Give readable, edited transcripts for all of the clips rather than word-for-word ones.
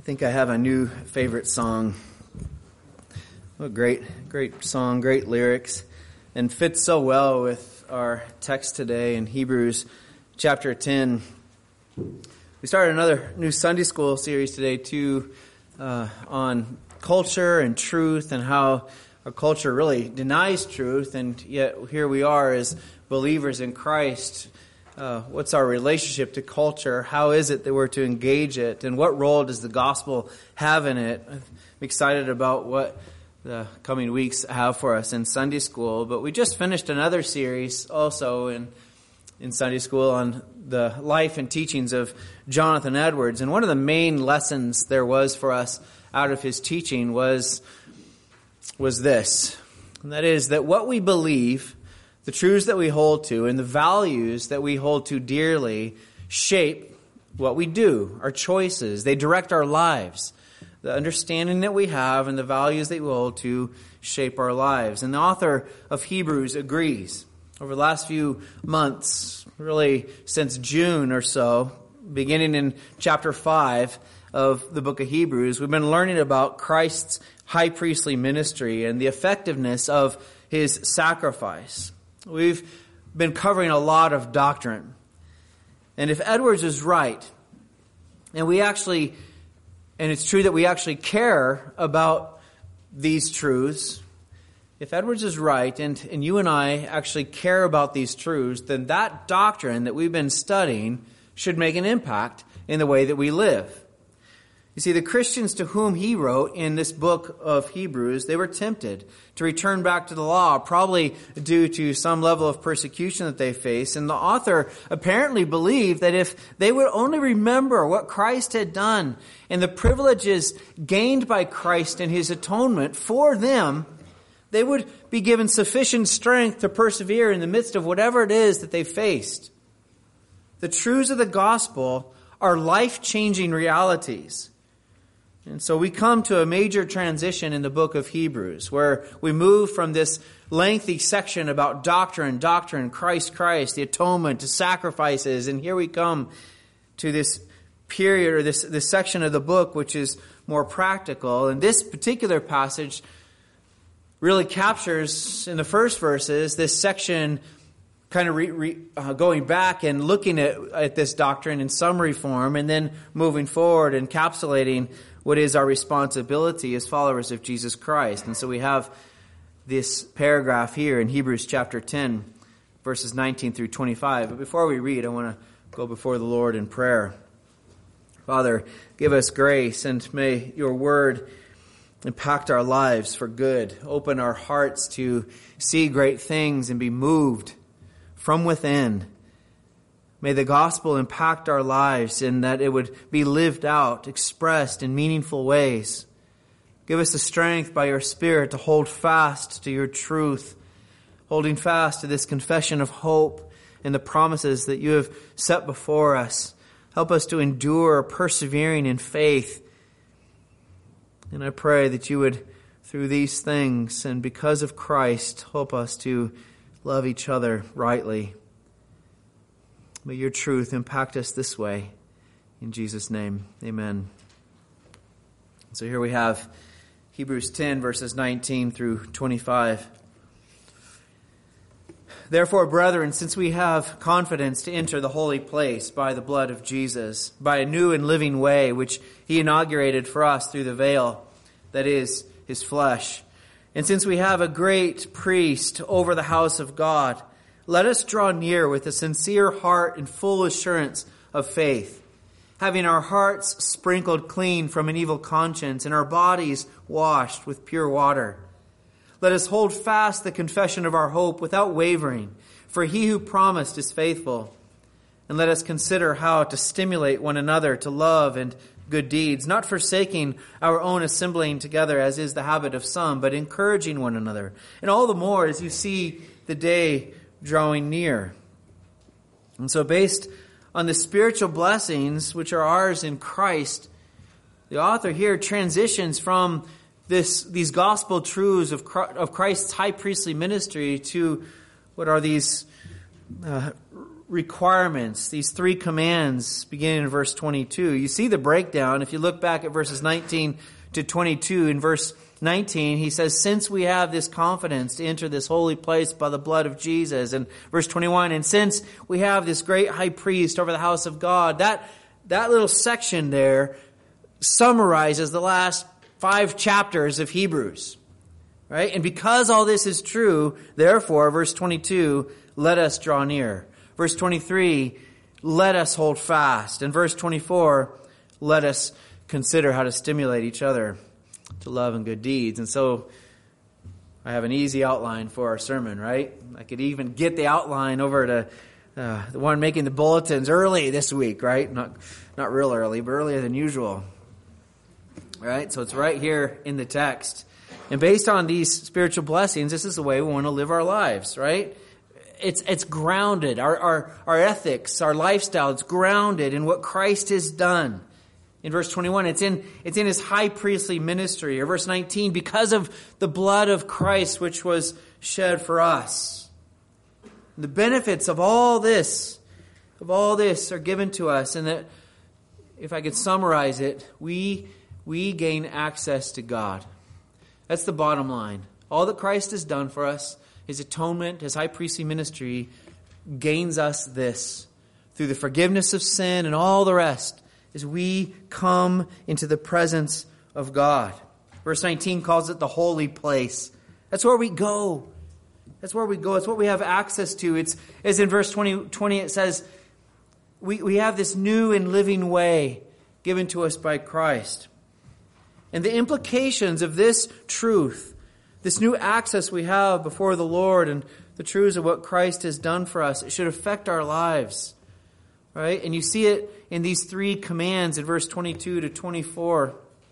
think I have a new favorite song. What a great song, great lyrics, and fits so well with our text today in Hebrews chapter 10. We started another new Sunday school series today too, on culture and truth and how our culture really denies truth, and yet here we are as believers in Christ. What's our relationship to culture? How is it that we're to engage it? And what role does the gospel have in it? I'm excited about what the coming weeks have for us in Sunday school. But we just finished another series also in Sunday school on the life and teachings of Jonathan Edwards. And one of the main lessons there was for us out of his teaching was this. And that is that what we believe, the truths that we hold to, and the values that we hold to dearly shape what we do, our choices. They direct our lives. The understanding that we have and the values that we hold to shape our lives. And the author of Hebrews agrees. Over the last few months, really since June or so, beginning in chapter 5 of the book of Hebrews, we've been learning about Christ's high priestly ministry and the effectiveness of his sacrifice. We've been covering a lot of doctrine. And if Edwards is right, and it's true that we actually care about these truths, if Edwards is right, and you and I actually care about these truths, then that doctrine that we've been studying should make an impact in the way that we live. You see, the Christians to whom he wrote in this book of Hebrews, they were tempted to return back to the law, probably due to some level of persecution that they faced. And the author apparently believed that if they would only remember what Christ had done and the privileges gained by Christ in his atonement for them, they would be given sufficient strength to persevere in the midst of whatever it is that they faced. The truths of the gospel are life-changing realities. And so we come to a major transition in the book of Hebrews, where we move from this lengthy section about doctrine, Christ, the atonement, to sacrifices, and here we come to this period, or this section of the book, which is more practical. And this particular passage really captures, in the first verses, this section kind of going back and looking at this doctrine in summary form, and then moving forward, encapsulating what is our responsibility as followers of Jesus Christ. And so we have this paragraph here in Hebrews chapter 10, verses 19 through 25. But before we read, I want to go before the Lord in prayer. Father, give us grace, and may your word impact our lives for good. Open our hearts to see great things and be moved from within. May the gospel impact our lives in that it would be lived out, expressed in meaningful ways. Give us the strength by your Spirit to hold fast to your truth, holding fast to this confession of hope and the promises that you have set before us. Help us to endure, persevering in faith. And I pray that you would, through these things and because of Christ, help us to love each other rightly. May your truth impact us this way. In Jesus' name, amen. So here we have Hebrews 10, verses 19 through 25. Therefore, brethren, since we have confidence to enter the holy place by the blood of Jesus, by a new and living way which he inaugurated for us through the veil, that is, his flesh, and since we have a great priest over the house of God, let us draw near with a sincere heart and full assurance of faith, having our hearts sprinkled clean from an evil conscience and our bodies washed with pure water. Let us hold fast the confession of our hope without wavering, for he who promised is faithful. And let us consider how to stimulate one another to love and good deeds, not forsaking our own assembling together as is the habit of some, but encouraging one another. And all the more as you see the day drawing near. And so based on the spiritual blessings which are ours in Christ, the author here transitions from these gospel truths of Christ's high priestly ministry to what are these requirements, these 3 commands beginning in verse 22. You see the breakdown. If you look back at verses 19 to 22, in verse 19, he says, since we have this confidence to enter this holy place by the blood of Jesus. And verse 21, and since we have this great high priest over the house of God, that little section there summarizes the last 5 chapters of Hebrews. Right? And because all this is true, therefore, verse 22, let us draw near. Verse 23, let us hold fast. And verse 24, let us consider how to stimulate each other to love and good deeds. And so I have an easy outline for our sermon, right? I could even get the outline over to the one making the bulletins early this week, right? Not real early, but earlier than usual. Right? So it's right here in the text. And based on these spiritual blessings, this is the way we want to live our lives, right? It's grounded. Our ethics, our lifestyle, it's grounded in what Christ has done. In verse 21, it's in his high priestly ministry. Or verse 19, because of the blood of Christ which was shed for us. The benefits of all this are given to us. And that, if I could summarize it, we gain access to God. That's the bottom line. All that Christ has done for us, his atonement, his high priestly ministry, gains us this. Through the forgiveness of sin and all the rest, as we come into the presence of God. Verse 19 calls it the holy place. That's where we go. That's where we go. It's what we have access to. It's as in verse 20 it says, we have this new and living way given to us by Christ. And the implications of this truth, this new access we have before the Lord and the truths of what Christ has done for us, it should affect our lives. Right? And you see it in these 3 commands in verse 22 to 24.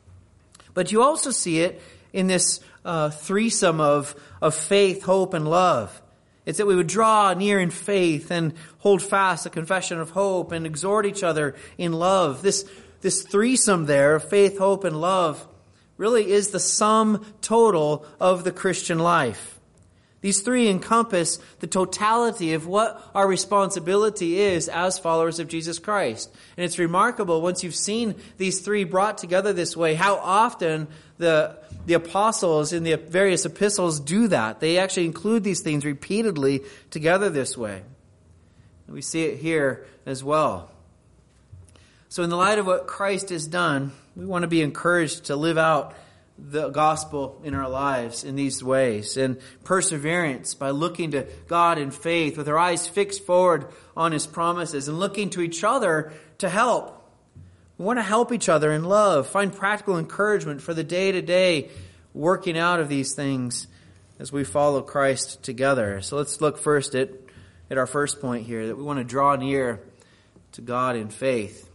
But you also see it in this threesome of faith, hope, and love. It's that we would draw near in faith and hold fast the confession of hope and exhort each other in love. This threesome there of faith, hope, and love really is the sum total of the Christian life. These 3 encompass the totality of what our responsibility is as followers of Jesus Christ. And it's remarkable, once you've seen these 3 brought together this way, how often the apostles in the various epistles do that. They actually include these things repeatedly together this way. And we see it here as well. So in the light of what Christ has done, we want to be encouraged to live out the gospel in our lives in these ways. And perseverance by looking to God in faith with our eyes fixed forward on his promises and looking to each other to help. We want to help each other in love, find practical encouragement for the day-to-day working out of these things as we follow Christ together. So let's look first at our first point here, that we want to draw near to God in faith.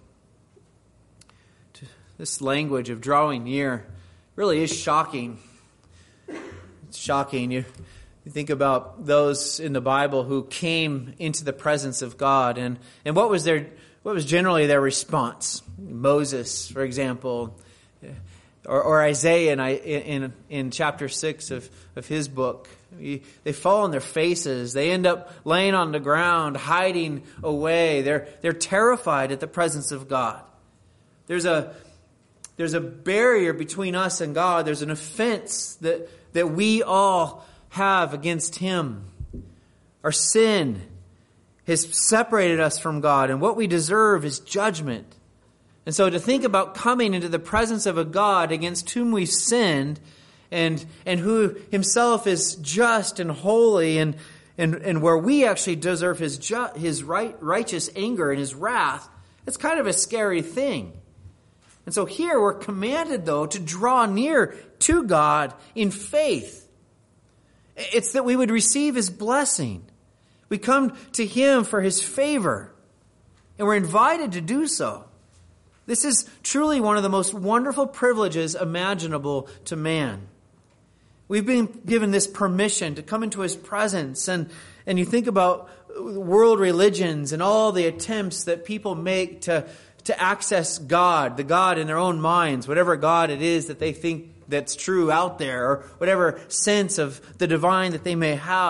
This language of drawing near really is shocking. It's shocking. You think about those in the Bible who came into the presence of God, and what was generally their response? Moses, for example, or Isaiah in chapter 6 of his book. They fall on their faces. They end up laying on the ground, hiding away. They're terrified at the presence of God. There's a barrier between us and God. There's an offense that we all have against him. Our sin has separated us from God, and what we deserve is judgment. And so to think about coming into the presence of a God against whom we've sinned and who himself is just and holy and where we actually deserve his righteous anger and his wrath, it's kind of a scary thing. And so here we're commanded, though, to draw near to God in faith. It's that we would receive his blessing. We come to him for his favor, and we're invited to do so. This is truly one of the most wonderful privileges imaginable to man. We've been given this permission to come into his presence, and you think about world religions and all the attempts that people make to access God, the God in their own minds, whatever God it is that they think that's true out there, or whatever sense of the divine that they may have.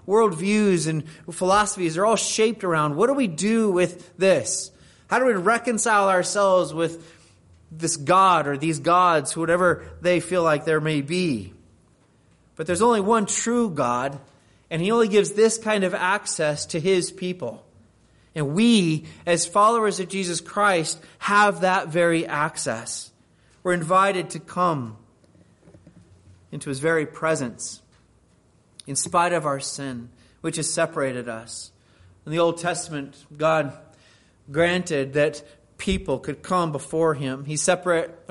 worldviews and philosophies are all shaped around, what do we do with this? How do we reconcile ourselves with this God or these gods, whatever they feel like there may be? But there's only one true God, and He only gives this kind of access to His people. And we, as followers of Jesus Christ, have that very access. We're invited to come into His very presence, in spite of our sin, which has separated us. In the Old Testament, God granted that people could come before Him. He set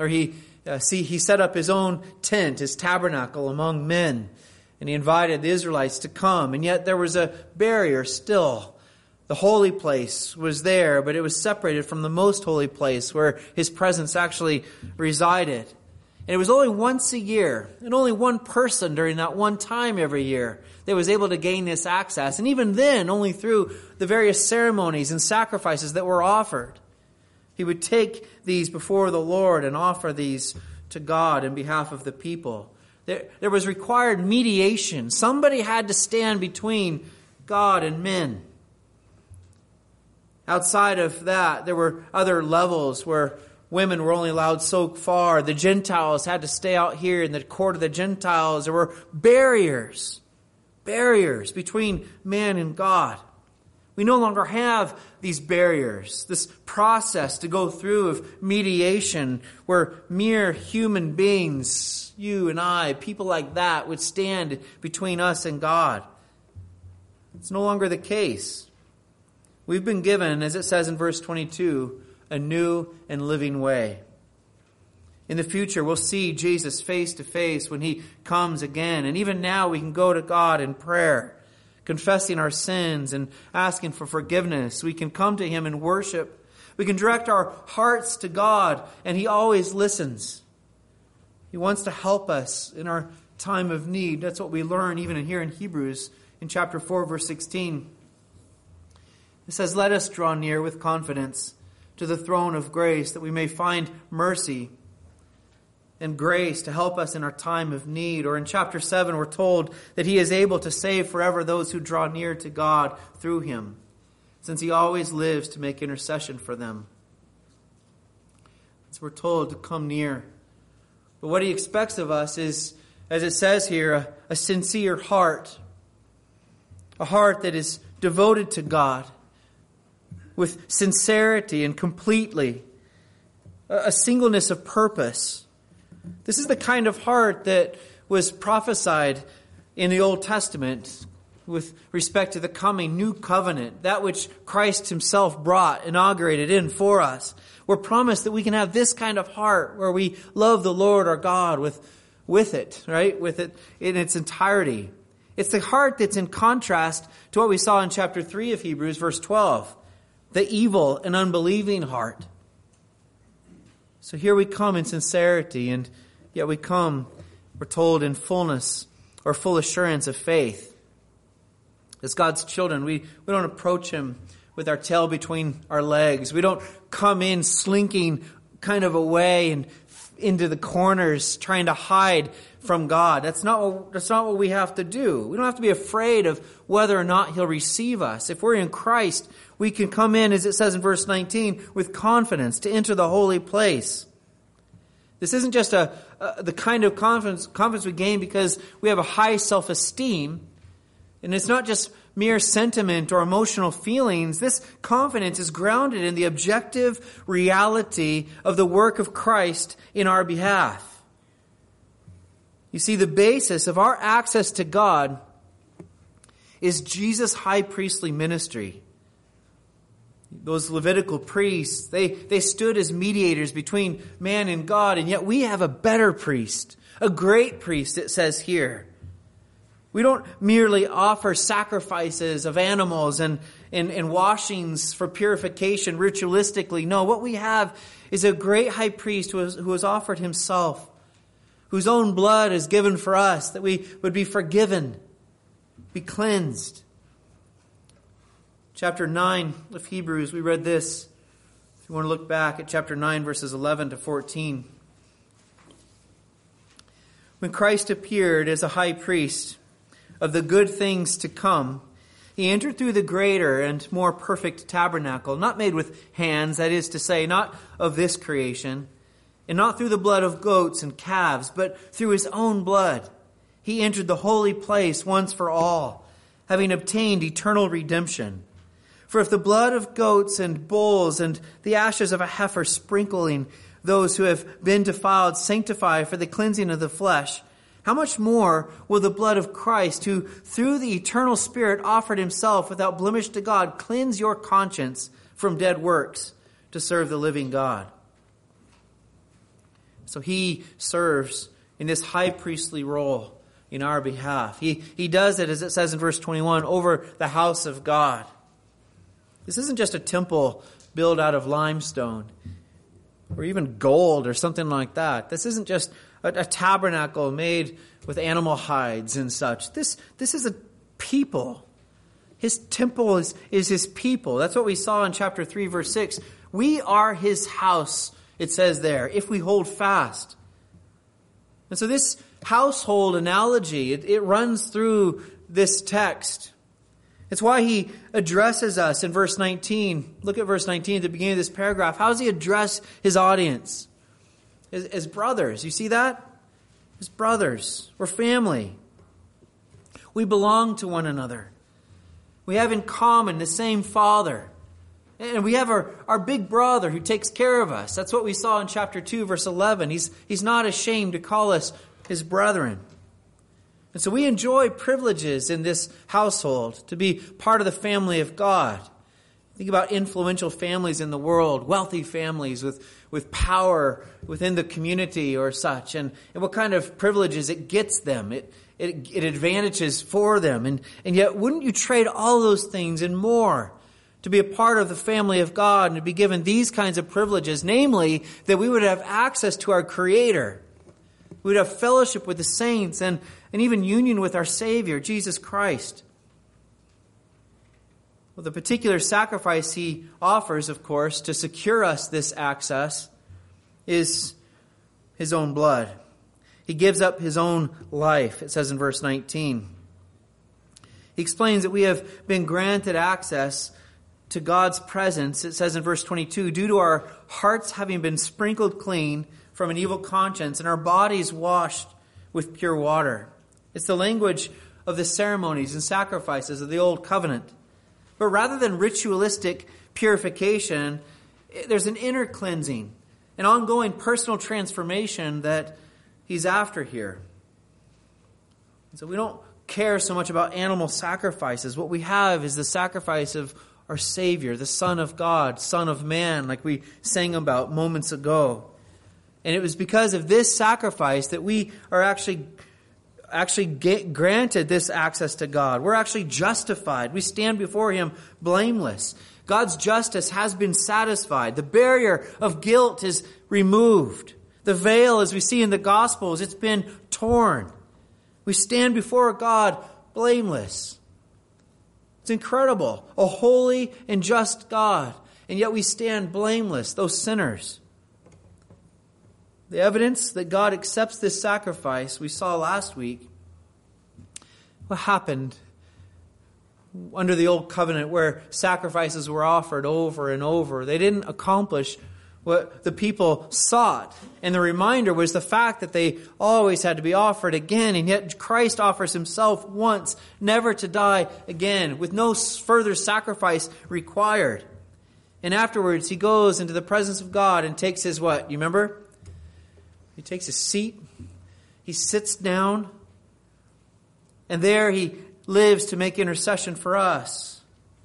up His own tent, His tabernacle among men, and He invited the Israelites to come. And yet there was a barrier still. The holy place was there, but it was separated from the most holy place where His presence actually resided. And it was only once a year, and only one person during that one time every year that was able to gain this access. And even then, only through the various ceremonies and sacrifices that were offered. He would take these before the Lord and offer these to God in behalf of the people. There was required mediation. Somebody had to stand between God and men. Outside of that, there were other levels where women were only allowed so far. The Gentiles had to stay out here in the court of the Gentiles. There were barriers between man and God. We no longer have these barriers, this process to go through of mediation where mere human beings, you and I, people like that, would stand between us and God. It's no longer the case. We've been given, as it says in verse 22, a new and living way. In the future, we'll see Jesus face to face when He comes again. And even now, we can go to God in prayer, confessing our sins and asking for forgiveness. We can come to Him in worship. We can direct our hearts to God, and He always listens. He wants to help us in our time of need. That's what we learn even here in Hebrews in chapter 4, verse 16. It says, "Let us draw near with confidence to the throne of grace, that we may find mercy and grace to help us in our time of need." Or in chapter 7, we're told that He is able to save forever those who draw near to God through Him, since He always lives to make intercession for them. So we're told to come near. But what He expects of us is, as it says here, a sincere heart. A heart that is devoted to God with sincerity and completely. A singleness of purpose. This is the kind of heart that was prophesied in the Old Testament with respect to the coming new covenant, that which Christ Himself brought, inaugurated in for us. We're promised that we can have this kind of heart where we love the Lord our God with it, right? With it in its entirety. It's the heart that's in contrast to what we saw in chapter 3 of Hebrews, verse 12. The evil and unbelieving heart. So here we come in sincerity, and yet we come, we're told, in fullness or full assurance of faith. As God's children, we don't approach Him with our tail between our legs. We don't come in slinking kind of away and into the corners trying to hide from God. That's not what we have to do. We don't have to be afraid of whether or not He'll receive us. If we're in Christ, we can come in, as it says in verse 19, with confidence to enter the holy place. This isn't just the kind of confidence we gain because we have a high self-esteem. And it's not just mere sentiment or emotional feelings. This confidence is grounded in the objective reality of the work of Christ in our behalf. You see, the basis of our access to God is Jesus' high priestly ministry. Those Levitical priests, they stood as mediators between man and God, and yet we have a better priest, a great priest, it says here. We don't merely offer sacrifices of animals and washings for purification ritualistically. No, what we have is a great high priest who has offered Himself, whose own blood is given for us, that we would be forgiven, be cleansed. Chapter 9 of Hebrews, we read this. If you want to look back at chapter 9, verses 11 to 14. When Christ appeared as a high priest of the good things to come, he entered through the greater and more perfect tabernacle, not made with hands, that is to say, not of this creation, and not through the blood of goats and calves, but through his own blood. He entered the holy place once for all, having obtained eternal redemption. For if the blood of goats and bulls and the ashes of a heifer sprinkling those who have been defiled sanctify for the cleansing of the flesh, how much more will the blood of Christ, who through the eternal Spirit offered himself without blemish to God, cleanse your conscience from dead works to serve the living God? So he serves in this high priestly role in our behalf. He does it, as it says in verse 21, over the house of God. This isn't just a temple built out of limestone or even gold or something like that. This isn't just a tabernacle made with animal hides and such. This is a people. His temple is his people. That's what we saw in chapter 3, verse 6. We are his house, it says there, if we hold fast. And so this household analogy, it runs through this text. It's why he addresses us in verse 19. Look at verse 19 at the beginning of this paragraph. How does he address his audience? As brothers. You see that? As brothers. We're family. We belong to one another. We have in common the same Father. And we have our big brother who takes care of us. That's what we saw in chapter 2, verse 11. He's not ashamed to call us his brethren. And so we enjoy privileges in this household to be part of the family of God. Think about influential families in the world, wealthy families with power within the community or such, and what kind of privileges it gets them. It advantages for them. And yet, wouldn't you trade all those things and more to be a part of the family of God and to be given these kinds of privileges, namely that we would have access to our Creator. We would have fellowship with the saints and even union with our Savior, Jesus Christ. Well, the particular sacrifice he offers, of course, to secure us this access is his own blood. He gives up his own life, it says in verse 19. He explains that we have been granted access to God's presence, it says in verse 22, due to our hearts having been sprinkled clean from an evil conscience and our bodies washed with pure water. It's the language of the ceremonies and sacrifices of the Old Covenant. But rather than ritualistic purification, there's an inner cleansing, an ongoing personal transformation that he's after here. So we don't care so much about animal sacrifices. What we have is the sacrifice of our Savior, the Son of God, Son of Man, like we sang about moments ago. And it was because of this sacrifice that we are actually granted this access to God. We're actually justified. We stand before him blameless. God's justice has been satisfied. The barrier of guilt is removed. The veil, as we see in the Gospels, it's been torn. We stand before God blameless. It's incredible. A holy and just God. And yet we stand blameless, those sinners. The evidence that God accepts this sacrifice we saw last week. What happened under the Old Covenant where sacrifices were offered over and over? They didn't accomplish what the people sought. And the reminder was the fact that they always had to be offered again. And yet Christ offers himself once, never to die again, with no further sacrifice required. And afterwards he goes into the presence of God and takes his what? You remember? He takes his seat, he sits down, and there he lives to make intercession for us.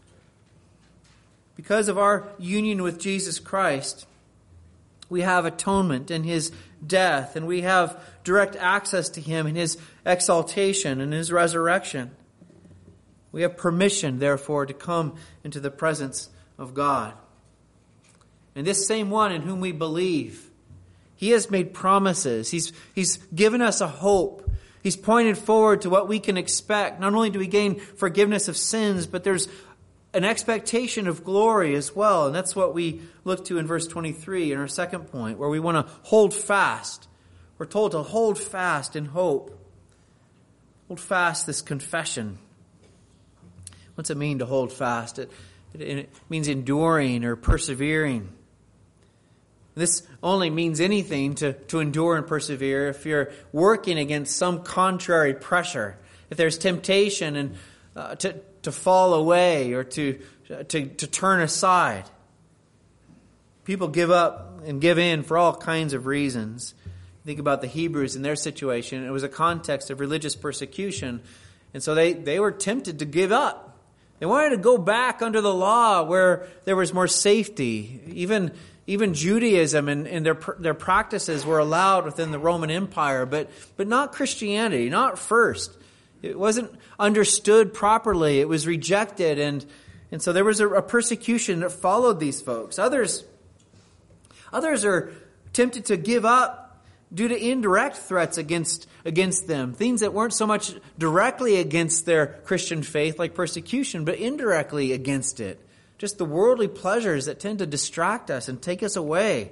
Because of our union with Jesus Christ, we have atonement in his death, and we have direct access to him in his exaltation and his resurrection. We have permission, therefore, to come into the presence of God. And this same one in whom we believe, he has made promises. He's given us a hope. He's pointed forward to what we can expect. Not only do we gain forgiveness of sins, but there's an expectation of glory as well. And that's what we look to in verse 23 in our second point, where we want to hold fast. We're told to hold fast in hope. Hold fast this confession. What's it mean to hold fast? It means enduring or persevering. This only means anything to endure and persevere if you're working against some contrary pressure. If there's temptation and to fall away or to turn aside. People give up and give in for all kinds of reasons. Think about the Hebrews in their situation. It was a context of religious persecution. And so they were tempted to give up. They wanted to go back under the law where there was more safety. Even Judaism and their practices were allowed within the Roman Empire, but not Christianity, not first. It wasn't understood properly. It was rejected, and so there was a persecution that followed these folks. Others are tempted to give up due to indirect threats against them. Things that weren't so much directly against their Christian faith, like persecution, but indirectly against it. Just the worldly pleasures that tend to distract us and take us away.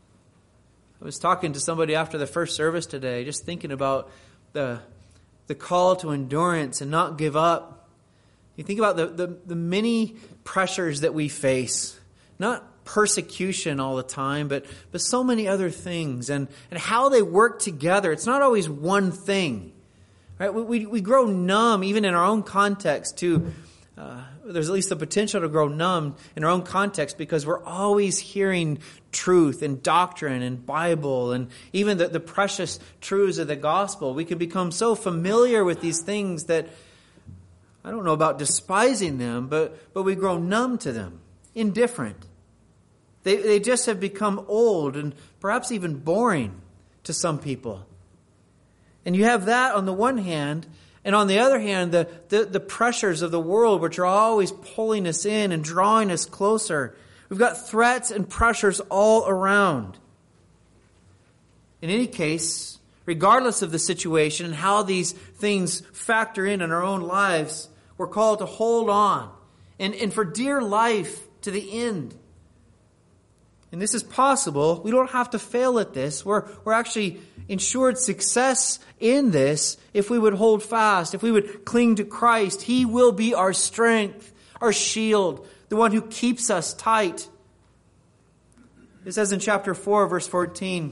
I was talking to somebody after the first service today, just thinking about the call to endurance and not give up. You think about the many pressures that we face, not persecution all the time, but so many other things and how they work together. It's not always one thing. Right? We grow numb even in our own context to there's at least the potential to grow numb in our own context because we're always hearing truth and doctrine and Bible and even the precious truths of the gospel. We can become so familiar with these things that I don't know about despising them, but we grow numb to them, indifferent. They just have become old and perhaps even boring to some people. And you have that on the one hand, and on the other hand, the pressures of the world, which are always pulling us in and drawing us closer. We've got threats and pressures all around. In any case, regardless of the situation and how these things factor in our own lives, we're called to hold on and for dear life to the end. And this is possible. We don't have to fail at this. We're actually ensured success in this if we would hold fast, if we would cling to Christ. He will be our strength, our shield, the one who keeps us tight. It says in chapter 4, verse 14,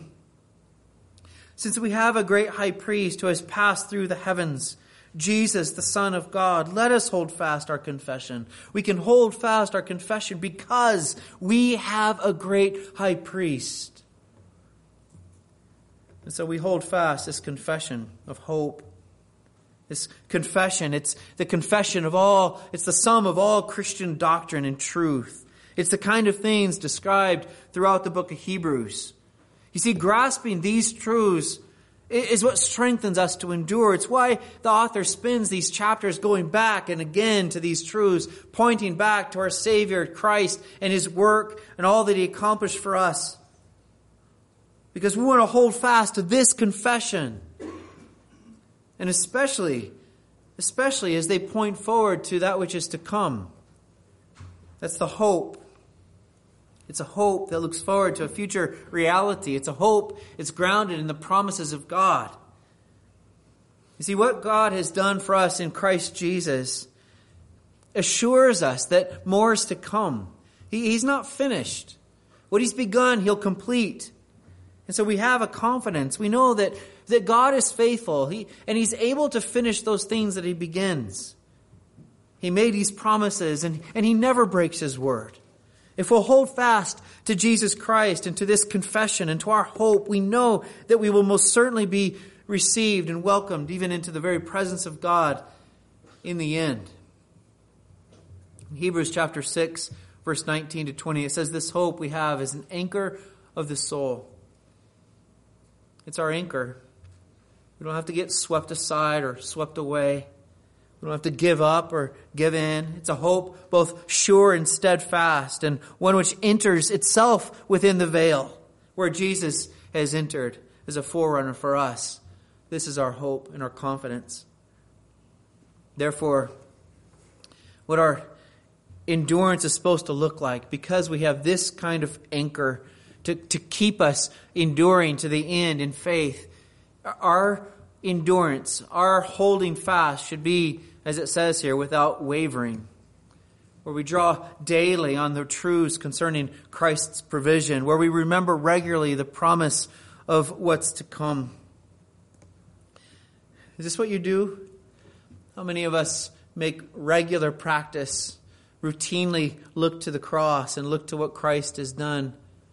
"Since we have a great high priest who has passed through the heavens, Jesus, the Son of God, let us hold fast our confession." We can hold fast our confession because we have a great high priest. And so we hold fast this confession of hope. This confession, it's the confession of all, it's the sum of all Christian doctrine and truth. It's the kind of things described throughout the book of Hebrews. You see, grasping these truths is what strengthens us to endure. It's why the author spends these chapters going back and again to these truths, pointing back to our Savior, Christ, and His work and all that He accomplished for us. Because we want to hold fast to this confession. And especially as they point forward to that which is to come. That's the hope. It's a hope that looks forward to a future reality. It's a hope it's grounded in the promises of God. You see, what God has done for us in Christ Jesus assures us that more is to come. He's not finished. What He's begun, He'll complete. And so we have a confidence. We know that God is faithful. And He's able to finish those things that He begins. He made these promises and He never breaks His word. If we'll hold fast to Jesus Christ and to this confession and to our hope, we know that we will most certainly be received and welcomed even into the very presence of God in the end. In Hebrews chapter 6, verse 19 to 20, it says this hope we have is an anchor of the soul. It's our anchor. We don't have to get swept aside or swept away. We don't have to give up or give in. It's a hope both sure and steadfast, and one which enters itself within the veil where Jesus has entered as a forerunner for us. This is our hope and our confidence. Therefore, what our endurance is supposed to look like, because we have this kind of anchor to keep us enduring to the end in faith, our endurance, our holding fast should be, as it says here, without wavering, where we draw daily on the truths concerning Christ's provision, where we remember regularly the promise of what's to come. Is this what you do? How many of us make regular practice, routinely look to the cross and look to what Christ has done?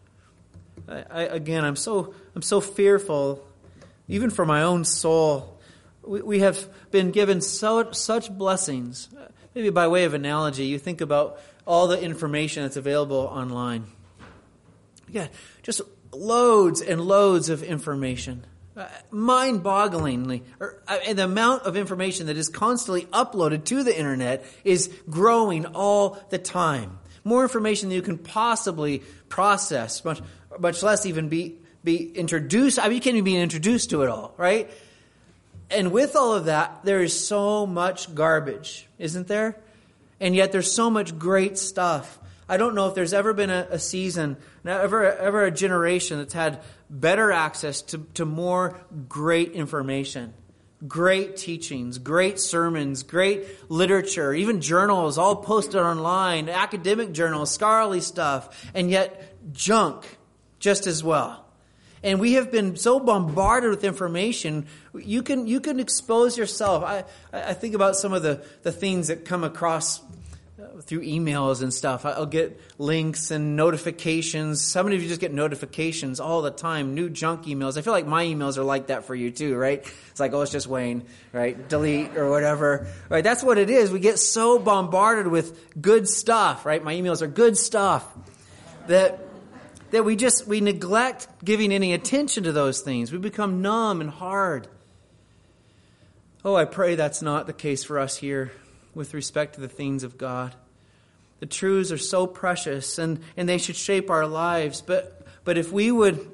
I'm so fearful, even for my own soul. We have been given such blessings. Maybe by way of analogy, you think about all the information that's available online. Yeah, just loads and loads of information. Mind-bogglingly, the amount of information that is constantly uploaded to the internet is growing all the time. More information than you can possibly process, much less even be introduced. I mean, you can't even be introduced to it all, right? And with all of that, there is so much garbage, isn't there? And yet there's so much great stuff. I don't know if there's ever been a season, ever a generation that's had better access to more great information, great teachings, great sermons, great literature, even journals all posted online, academic journals, scholarly stuff, and yet junk just as well. And we have been so bombarded with information, you can expose yourself. I think about some of the things that come across through emails and stuff. I'll get links and notifications. Some of you just get notifications all the time, new junk emails. I feel like my emails are like that for you too, right? It's like, oh, it's just Wayne, right? Delete or whatever, right? That's what it is. We get so bombarded with good stuff, right? My emails are good stuff that we neglect giving any attention to those things. We become numb and hard. Oh, I pray that's not the case for us here with respect to the things of God. The truths are so precious and they should shape our lives. But if we would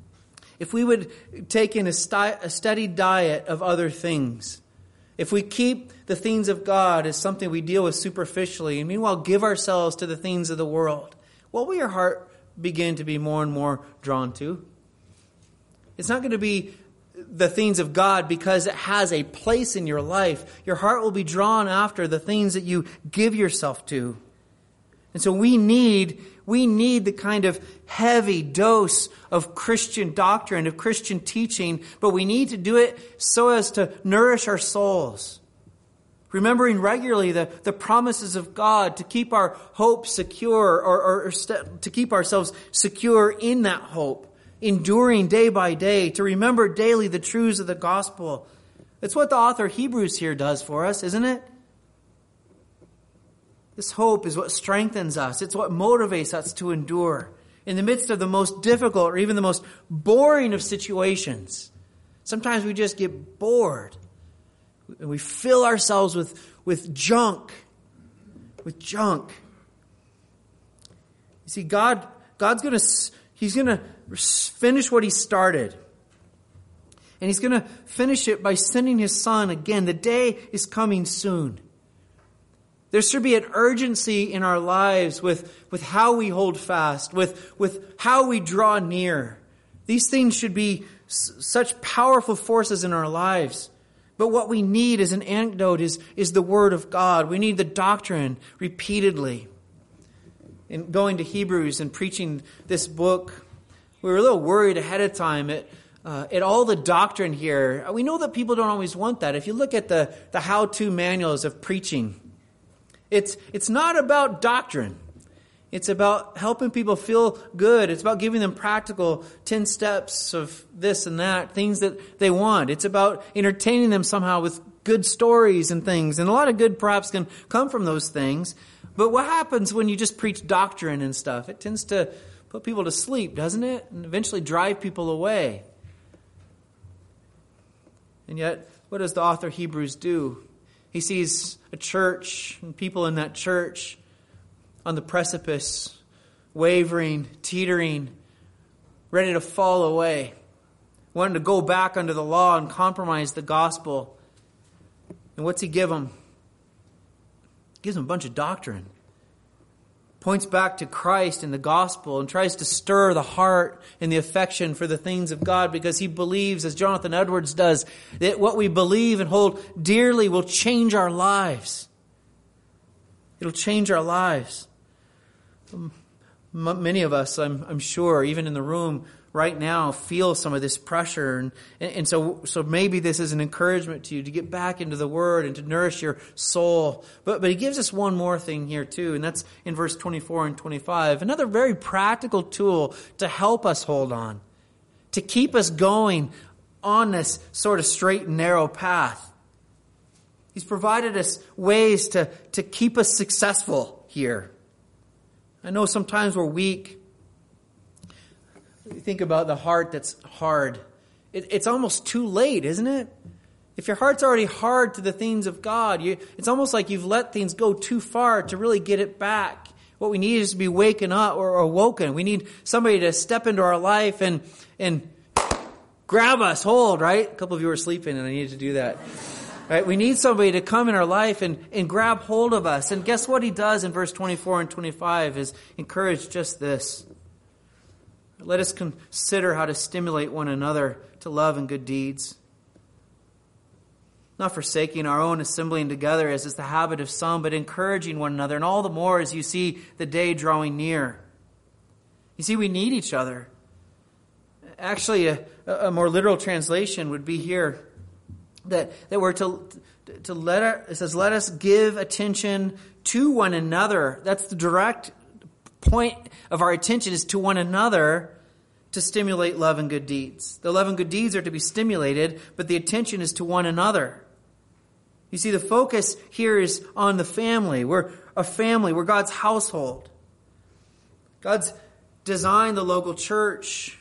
take in a steady diet of other things, if we keep the things of God as something we deal with superficially, and meanwhile give ourselves to the things of the world, what will your heart begin to be more and more drawn to? It's not going to be the things of God because it has a place in your life. Your heart will be drawn after the things that you give yourself to. And so we need the kind of heavy dose of Christian doctrine, of Christian teaching, but we need to do it so as to nourish our souls. Remembering regularly the promises of God to keep our hope secure or to keep ourselves secure in that hope. Enduring day by day, to remember daily the truths of the gospel. That's what the author of Hebrews here does for us, isn't it? This hope is what strengthens us. It's what motivates us to endure in the midst of the most difficult or even the most boring of situations. Sometimes we just get bored and we fill ourselves with junk. With junk. You see, God's He's going to finish what He started. And He's going to finish it by sending His Son again. The day is coming soon. There should be an urgency in our lives with how we hold fast, with how we draw near. These things should be such powerful forces in our lives. But what we need as an antidote is the Word of God. We need the doctrine repeatedly. In going to Hebrews and preaching this book, we were a little worried ahead of time at all the doctrine here. We know that people don't always want that. If you look at the how-to manuals of preaching, it's not about doctrine. It's about helping people feel good. It's about giving them practical 10 steps of this and that, things that they want. It's about entertaining them somehow with good stories and things. And a lot of good perhaps can come from those things. But what happens when you just preach doctrine and stuff? It tends to put people to sleep, doesn't it? And eventually drive people away. And yet, what does the author of Hebrews do? He sees a church and people in that church on the precipice, wavering, teetering, ready to fall away, wanting to go back under the law and compromise the gospel. And what's he give them? He gives them a bunch of doctrine. points back to Christ and the gospel and tries to stir the heart and the affection for the things of God, because he believes, as Jonathan Edwards does, that what we believe and hold dearly will change our lives. It'll change our lives. Many of us, I'm sure, even in the room right now, feel some of this pressure. And so maybe this is an encouragement to you to get back into the Word and to nourish your soul. But he gives us one more thing here too, and that's in verse 24 and 25. Another very practical tool to help us hold on, to keep us going on this sort of straight and narrow path. He's provided us ways to keep us successful here. I know sometimes we're weak. You think about the heart that's hard. It's almost too late, isn't it? If your heart's already hard to the things of God, it's almost like you've let things go too far to really get it back. What we need is to be waken up or awoken. We need somebody to step into our life and grab us, hold, right? A couple of you were sleeping and I needed to do that. Right? We need somebody to come in our life and grab hold of us. And guess what he does in verse 24 and 25 is encourage just this. Let us consider how to stimulate one another to love and good deeds. Not forsaking our own assembling together, as is the habit of some, but encouraging one another, and all the more as you see the day drawing near. You see, we need each other. Actually, a more literal translation would be here that we're to let us give attention to one another. That's the direct point of our attention, is to one another, to stimulate love and good deeds. The love and good deeds are to be stimulated, but the attention is to one another. You see, the focus here is on the family. We're a family. We're God's household. God's designed the local church.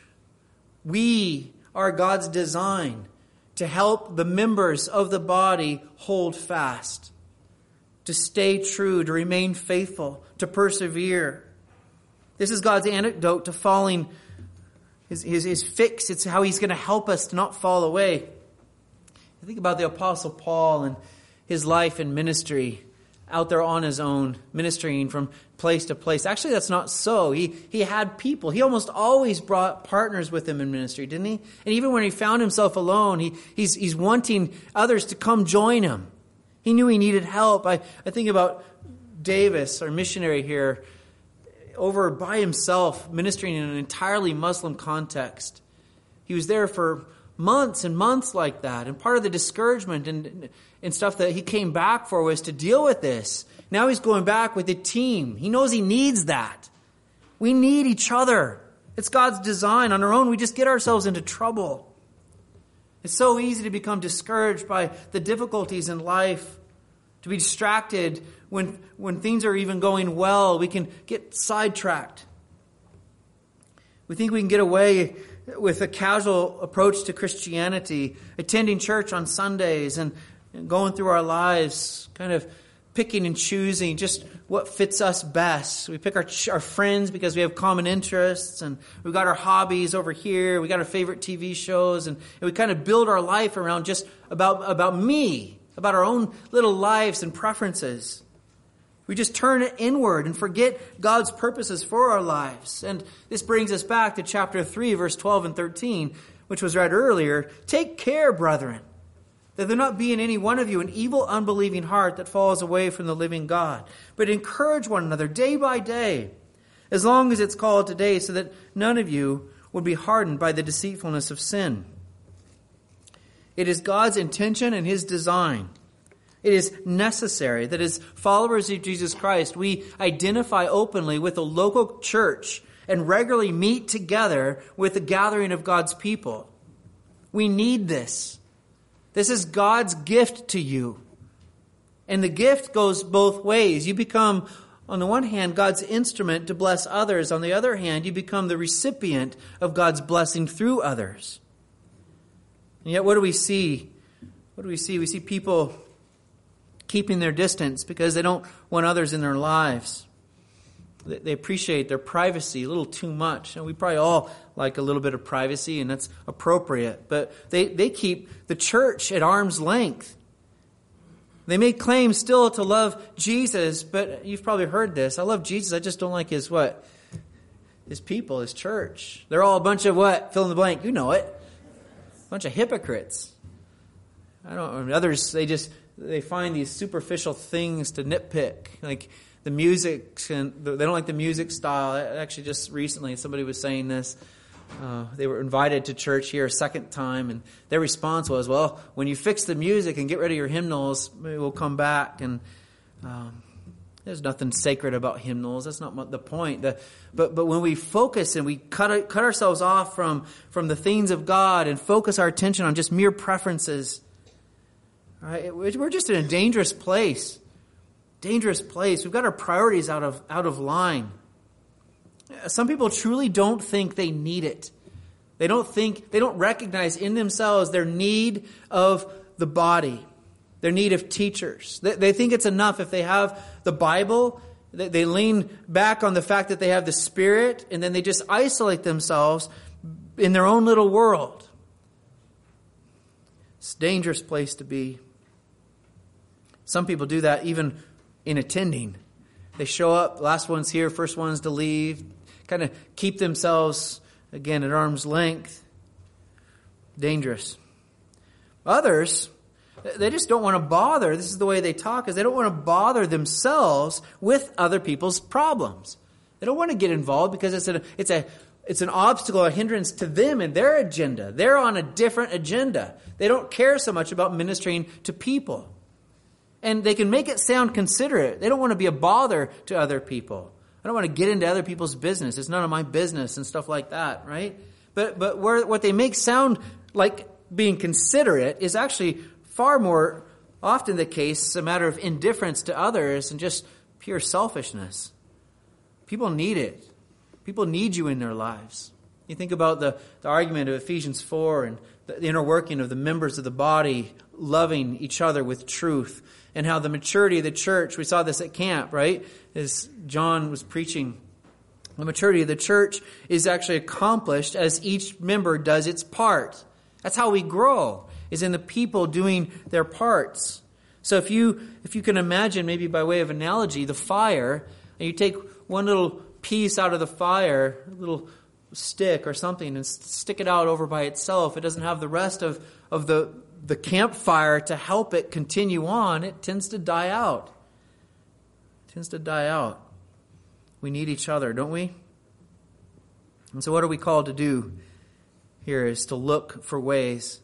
We are God's design to help the members of the body hold fast, to stay true, to remain faithful, to persevere. This is God's antidote to falling, his fix. It's how he's going to help us to not fall away. I think about the Apostle Paul and his life and ministry out there on his own, ministering from place to place. Actually, that's not so. He had people. He almost always brought partners with him in ministry, didn't he? And even when he found himself alone, he's wanting others to come join him. He knew he needed help. I think about Davis, our missionary here, over by himself, ministering in an entirely Muslim context. He was there for months and months like that. And part of the discouragement and stuff that he came back for was to deal with this. Now he's going back with a team. He knows he needs that. We need each other. It's God's design. On our own, we just get ourselves into trouble. It's so easy to become discouraged by the difficulties in life, to be distracted when things are even going well. We can get sidetracked. We think we can get away with a casual approach to Christianity, attending church on Sundays and going through our lives, kind of picking and choosing just what fits us best. We pick our friends because we have common interests, and we've got our hobbies over here. We got our favorite TV shows, and we kind of build our life around just about me, about our own little lives and preferences. We just turn it inward and forget God's purposes for our lives. And this brings us back to chapter 3, verse 12 and 13, which was read earlier. Take care, brethren, that there not be in any one of you an evil, unbelieving heart that falls away from the living God. But encourage one another day by day, as long as it's called today, so that none of you would be hardened by the deceitfulness of sin. It is God's intention and his design. It is necessary that as followers of Jesus Christ, we identify openly with a local church and regularly meet together with the gathering of God's people. We need this. This is God's gift to you. And the gift goes both ways. You become, on the one hand, God's instrument to bless others. On the other hand, you become the recipient of God's blessing through others. And yet, what do we see? What do we see? We see people keeping their distance because they don't want others in their lives. They appreciate their privacy a little too much. And we probably all like a little bit of privacy, and that's appropriate. But they keep the church at arm's length. They make claims still to love Jesus, but you've probably heard this. I love Jesus, I just don't like his what? His people, his church. They're all a bunch of what? Fill in the blank. You know it. A bunch of hypocrites. Others, they find these superficial things to nitpick. Like the music, and they don't like the music style. Actually, just recently, somebody was saying this. They were invited to church here a second time, and their response was, well, when you fix the music and get rid of your hymnals, maybe we'll come back. And there's nothing sacred about hymnals. That's not the point. But when we focus and we cut ourselves off from the things of God and focus our attention on just mere preferences, right, we're just in a dangerous place. Dangerous place. We've got our priorities out of line. Some people truly don't think they need it. They don't recognize in themselves their need of the body, their need of teachers. They think it's enough if they have the Bible. They lean back on the fact that they have the Spirit, and then they just isolate themselves in their own little world. It's a dangerous place to be. Some people do that even in attending. They show up, last one's here, first one's to leave, kind of keep themselves, again, at arm's length. Dangerous. Others, they just don't want to bother. This is the way they talk, is they don't want to bother themselves with other people's problems. They don't want to get involved because it's an obstacle, a hindrance to them and their agenda. They're on a different agenda. They don't care so much about ministering to people. And they can make it sound considerate. They don't want to be a bother to other people. I don't want to get into other people's business. It's none of my business and stuff like that, right? But what they make sound like being considerate is actually far more often the case, a matter of indifference to others and just pure selfishness. People need it. People need you in their lives. You think about the argument of Ephesians 4 and the inner working of the members of the body loving each other with truth, and how the maturity of the church, we saw this at camp, right? As John was preaching, the maturity of the church is actually accomplished as each member does its part. That's how we grow, is in the people doing their parts. So if you can imagine, maybe by way of analogy, the fire, and you take one little piece out of the fire, a little stick or something, and stick it out over by itself, it doesn't have the rest of the campfire to help it continue on, it tends to die out. It tends to die out. We need each other, don't we? And so what are we called to do here is to look for ways,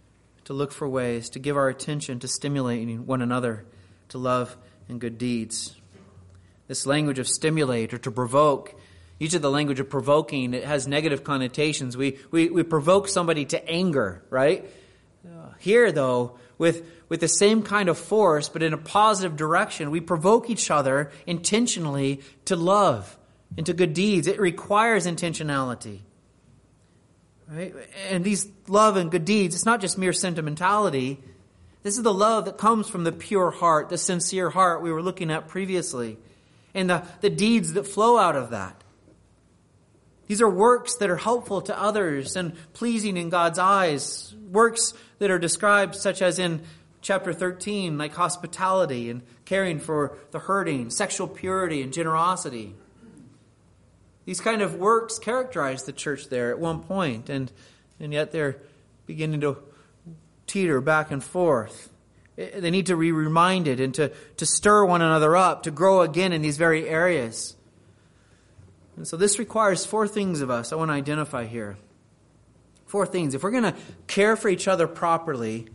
to give our attention to stimulating one another to love and good deeds. This language of stimulate or to provoke, usually the language of provoking, it has negative connotations. We provoke somebody to anger, right? Here, though, with the same kind of force, but in a positive direction, we provoke each other intentionally to love and to good deeds. It requires intentionality. Right? And these love and good deeds, it's not just mere sentimentality. This is the love that comes from the pure heart, the sincere heart we were looking at previously, and the deeds that flow out of that. These are works that are helpful to others and pleasing in God's eyes. Works that are described such as in chapter 13, like hospitality and caring for the hurting, sexual purity and generosity. These kind of works characterize the church there at one point, and yet they're beginning to teeter back and forth. They need to be reminded and to stir one another up, to grow again in these very areas. And so this requires 4 things of us I want to identify here. 4 things. If we're going to care for each other properly,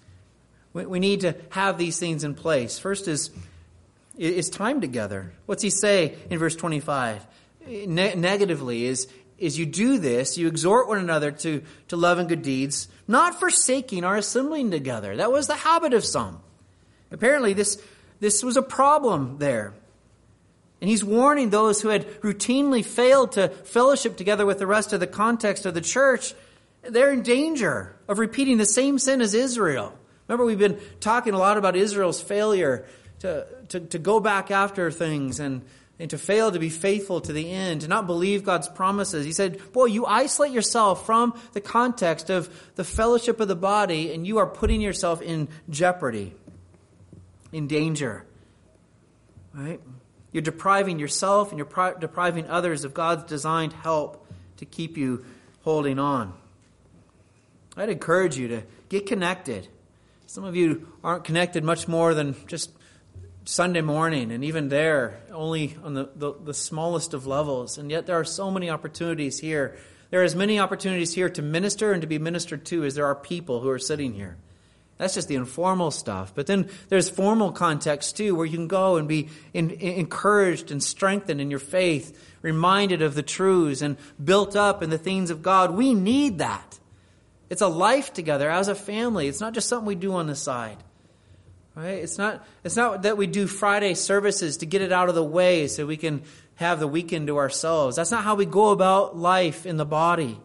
we need to have these things in place. First is time together. What's he say in verse 25? Negatively is you do this, you exhort one another to love and good deeds, not forsaking our assembling together. That was the habit of some. Apparently this was a problem there. And he's warning those who had routinely failed to fellowship together with the rest of the context of the church. They're in danger of repeating the same sin as Israel. Remember, we've been talking a lot about Israel's failure to go back after things and to fail to be faithful to the end, to not believe God's promises. He said, boy, you isolate yourself from the context of the fellowship of the body, and you are putting yourself in jeopardy. in danger. Right? You're depriving yourself and you're depriving others of God's designed help to keep you holding on. I'd encourage you to get connected. Some of you aren't connected much more than just Sunday morning, and even there, only on the smallest of levels. And yet there are so many opportunities here. There are as many opportunities here to minister and to be ministered to as there are people who are sitting here. That's just the informal stuff. But then there's formal context too, where you can go and be encouraged and strengthened in your faith, reminded of the truths and built up in the things of God. We need that. It's a life together as a family. It's not just something we do on the side. Right? It's not that we do Friday services to get it out of the way so we can have the weekend to ourselves. That's not how we go about life in the body.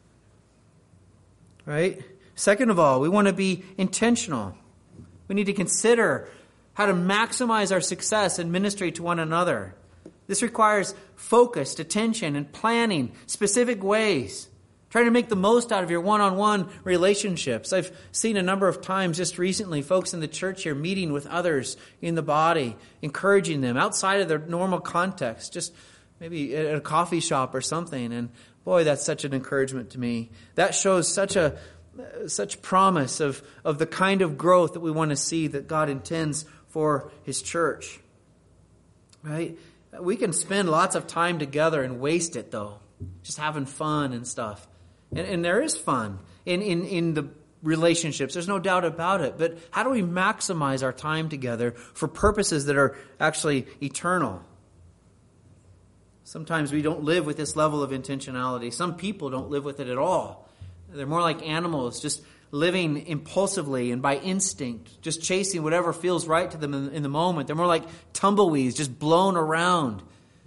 Right? Second of all, we want to be intentional. We need to consider how to maximize our success in ministry to one another. This requires focused attention and planning, specific ways. Trying to make the most out of your one-on-one relationships. I've seen a number of times just recently folks in the church here meeting with others in the body, encouraging them outside of their normal context, just maybe at a coffee shop or something. And boy, that's such an encouragement to me. That shows such promise of the kind of growth that we want to see that God intends for His church. Right? We can spend lots of time together and waste it though, just having fun and stuff. And there is fun in the relationships. There's no doubt about it. But how do we maximize our time together for purposes that are actually eternal? Sometimes we don't live with this level of intentionality. Some people don't live with it at all. They're more like animals, just living impulsively and by instinct, just chasing whatever feels right to them in the moment. They're more like tumbleweeds, just blown around.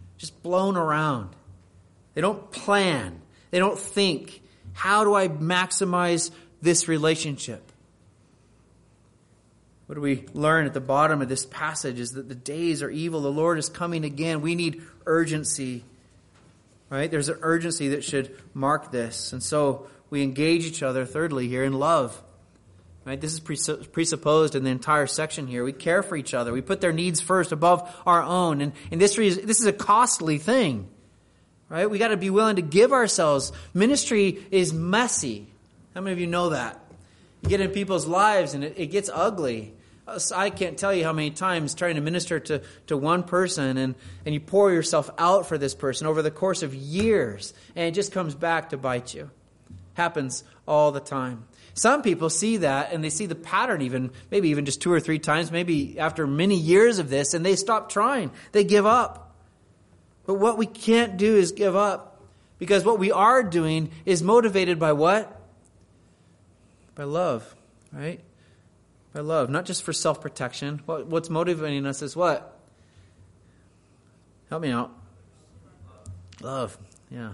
They don't plan. They don't think, how do I maximize this relationship? What do we learn at the bottom of this passage is that the days are evil. The Lord is coming again. We need urgency. Right? There's an urgency that should mark this. And so we engage each other, thirdly, here in love. Right? This is presupposed in the entire section here. We care for each other. We put their needs first above our own. And this is a costly thing. Right? We got to be willing to give ourselves. Ministry is messy. How many of you know that? You get in people's lives and it gets ugly. I can't tell you how many times trying to minister to one person and you pour yourself out for this person over the course of years and it just comes back to bite you. Happens all the time. Some people see that and they see the pattern maybe even just 2 or 3 times, maybe after many years of this, and they stop trying. They give up. But what we can't do is give up, because what we are doing is motivated by what? By love, right? By love, not just for self-protection. What's motivating us is what? Help me out. Love, yeah.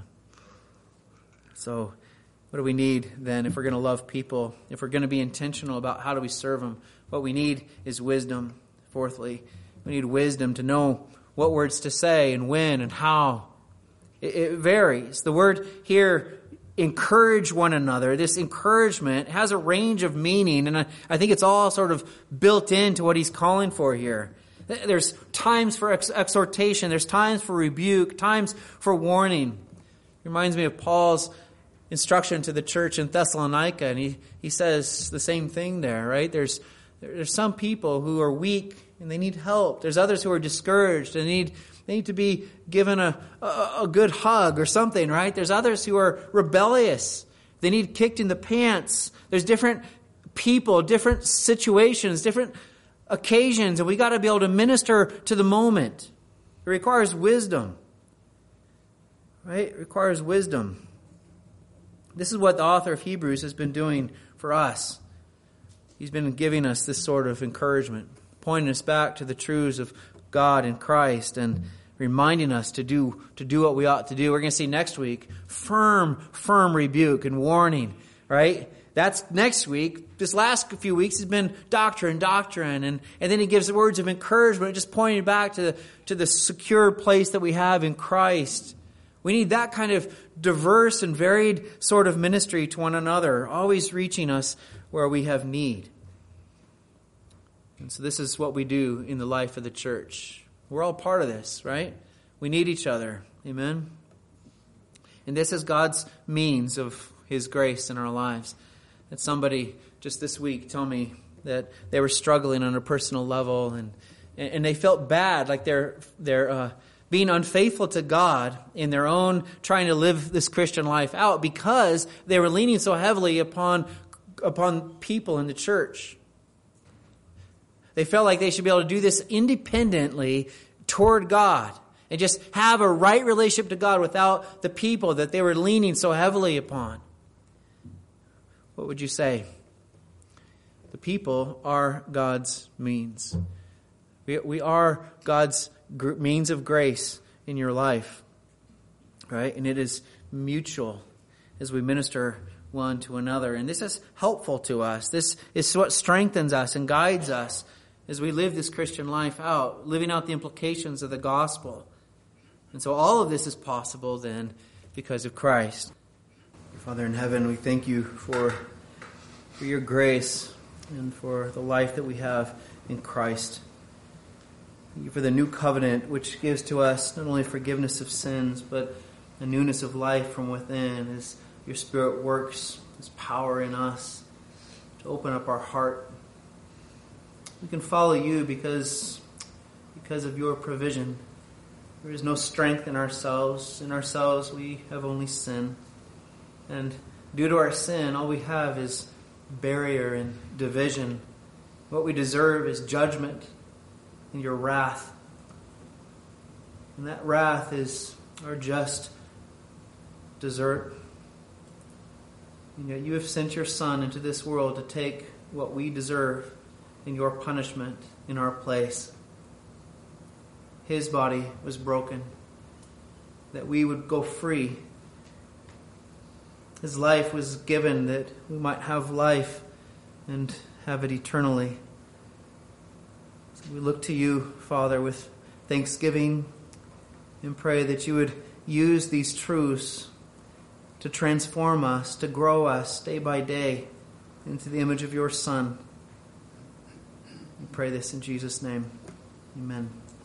So what do we need then if we're going to love people, if we're going to be intentional about how do we serve them? What we need is wisdom. Fourthly, we need wisdom to know what words to say and when and how. It varies. The word here, encourage one another. This encouragement has a range of meaning, and I think it's all sort of built into what he's calling for here. There's times for exhortation. There's times for rebuke, times for warning. It reminds me of Paul's instruction to the church in Thessalonica, and he says the same thing there, right? There's some people who are weak and they need help. There's others who are discouraged and they need to be given a good hug or something, right? There's others who are rebellious. They need kicked in the pants. There's different people, different situations, different occasions, and we got to be able to minister to the moment. It requires wisdom, right? It requires wisdom. This is what the author of Hebrews has been doing for us. He's been giving us this sort of encouragement, pointing us back to the truths of God in Christ and reminding us to do what we ought to do. We're going to see next week firm rebuke and warning, right? That's next week. This last few weeks has been doctrine, and then he gives words of encouragement, just pointing back to the secure place that we have in Christ. We need that kind of diverse and varied sort of ministry to one another, always reaching us where we have need. And so this is what we do in the life of the church. We're all part of this, right? We need each other. Amen? And this is God's means of His grace in our lives. That somebody just this week told me that they were struggling on a personal level and they felt bad, like they're being unfaithful to God in their own trying to live this Christian life out because they were leaning so heavily upon people in the church. They felt like they should be able to do this independently toward God and just have a right relationship to God without the people that they were leaning so heavily upon. What would you say? The people are God's means. We are God's means of grace in your life, right? And it is mutual as we minister one to another. And this is helpful to us. This is what strengthens us and guides us as we live this Christian life out, living out the implications of the gospel. And so all of this is possible then because of Christ. Father in heaven, we thank you for your grace and for the life that we have in Christ. Thank you for the new covenant, which gives to us not only forgiveness of sins, but a newness of life from within as your Spirit works, His power in us to open up our heart. We can follow you because of your provision. There is no strength in ourselves. In ourselves we have only sin. And due to our sin, all we have is barrier and division. What we deserve is judgment and your wrath. And that wrath is our just desert. And yet you have sent your Son into this world to take what we deserve in your punishment in our place. His body was broken that we would go free. His life was given that we might have life and have it eternally. So we look to you, Father, with thanksgiving and pray that you would use these truths to transform us, to grow us day by day into the image of your Son. We pray this in Jesus' name. Amen.